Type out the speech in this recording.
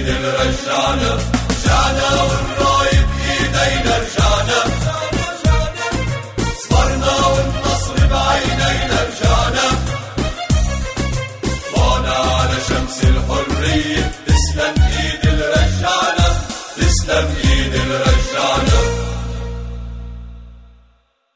ايد الرجعنا، رجعنا والراية بايدينا رجعنا، صبرنا والنصر بعينينا رجعنا، طلعنا على شمس الحرية، تسلم ايد الرجعنا، تسلم ايد الرجعنا.